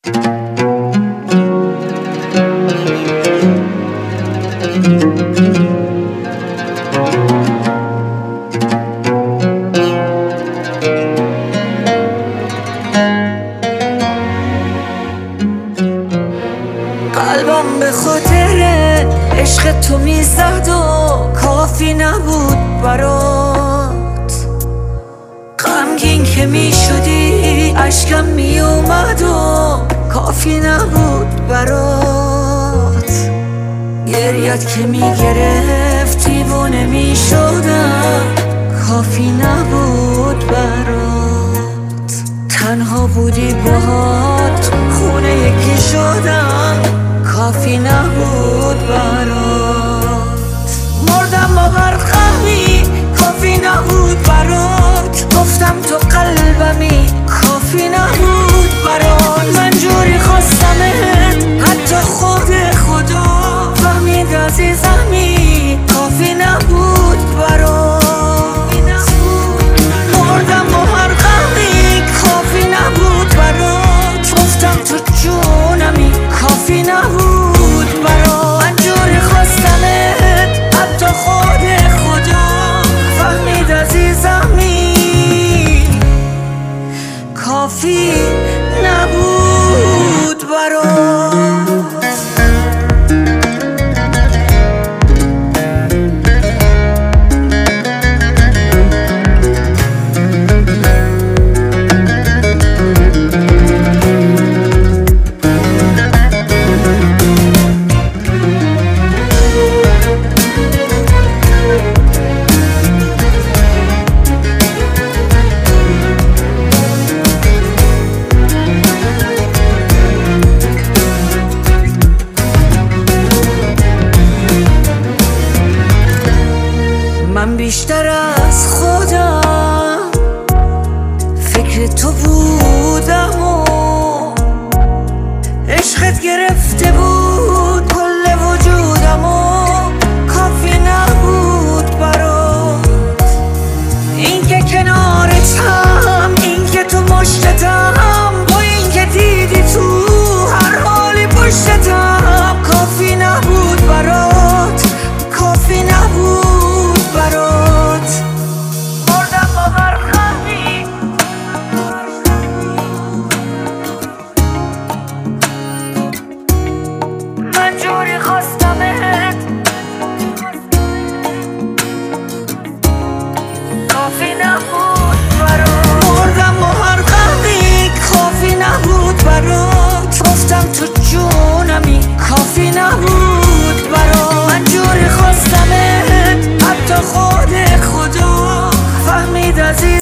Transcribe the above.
قلبم به خاطر عشق تو میزد و کافی نبود برات. غمگین که میشدی اشکم میومد و کافی نبود برات. گریت که میگرفت دیوونه میشدم کافی نبود برات. تنها بودی باهات خونه یکی شدم کافی نبود برات. مردم با هر غمی کافی نبود برات. گفتم تو قلبمی